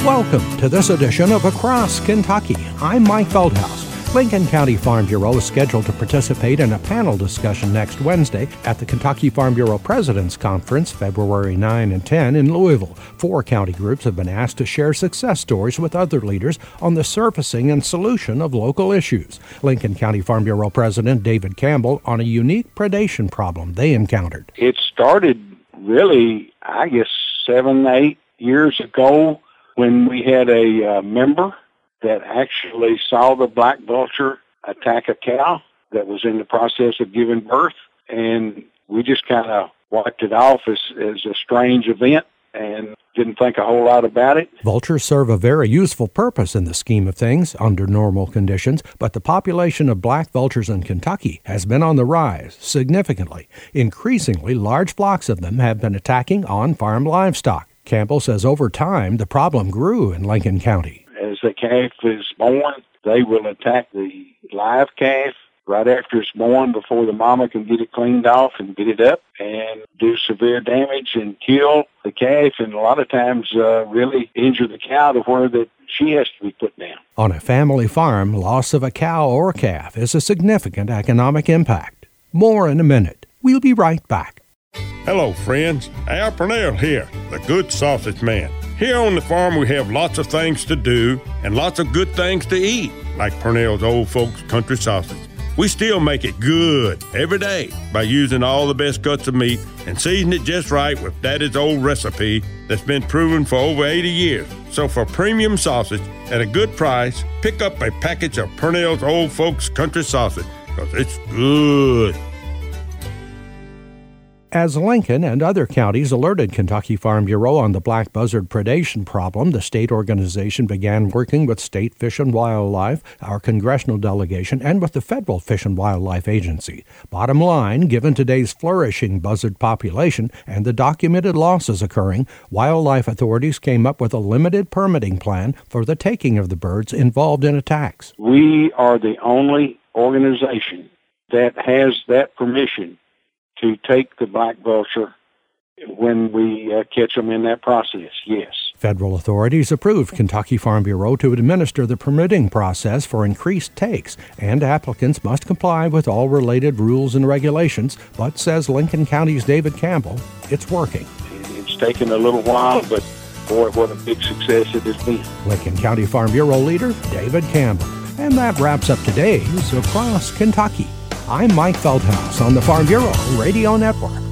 Welcome to this edition of Across Kentucky. I'm Mike Feldhaus. Lincoln County Farm Bureau is scheduled to participate in a panel discussion next Wednesday at the Kentucky Farm Bureau President's Conference, February 9 and 10 in Louisville. 4 county groups have been asked to share success stories with other leaders on the surfacing and solution of local issues. Lincoln County Farm Bureau President David Campbell on a unique predation problem they encountered. It started really, 7, 8 years ago when we had a member that actually saw the black vulture attack a cow that was in the process of giving birth. And we just kind of wiped it off as a strange event and didn't think a whole lot about it. Vultures serve a very useful purpose in the scheme of things under normal conditions, but the population of black vultures in Kentucky has been on the rise significantly. Increasingly, large flocks of them have been attacking on-farm livestock. Campbell says over time, the problem grew in Lincoln County. As the calf is born, they will attack the live calf right after it's born before the mama can get it cleaned off and get it up and do severe damage and kill the calf, and a lot of times really injure the cow to where that she has to be put down. On a family farm, loss of a cow or calf is a significant economic impact. More in a minute. We'll be right back. Hello, friends. Al Purnell here, the Good Sausage Man. Here on the farm, we have lots of things to do and lots of good things to eat, like Purnell's Old Folks Country Sausage. We still make it good every day by using all the best cuts of meat and season it just right with Daddy's old recipe that's been proven for over 80 years. So for premium sausage at a good price, pick up a package of Purnell's Old Folks Country Sausage, because it's good. As Lincoln and other counties alerted Kentucky Farm Bureau on the black buzzard predation problem, the state organization began working with State Fish and Wildlife, our congressional delegation, and with the Federal Fish and Wildlife Agency. Bottom line, given today's flourishing buzzard population and the documented losses occurring, wildlife authorities came up with a limited permitting plan for the taking of the birds involved in attacks. We are the only organization that has that permission to take the black vulture when we catch them in that process, yes. Federal authorities approved Kentucky Farm Bureau to administer the permitting process for increased takes, and applicants must comply with all related rules and regulations, but, says Lincoln County's David Campbell, it's working. It's taken a little while, but boy, what a big success it has been. Lincoln County Farm Bureau leader David Campbell. And that wraps up today's Across Kentucky. I'm Mike Feldhaus on the Farm Bureau Radio Network.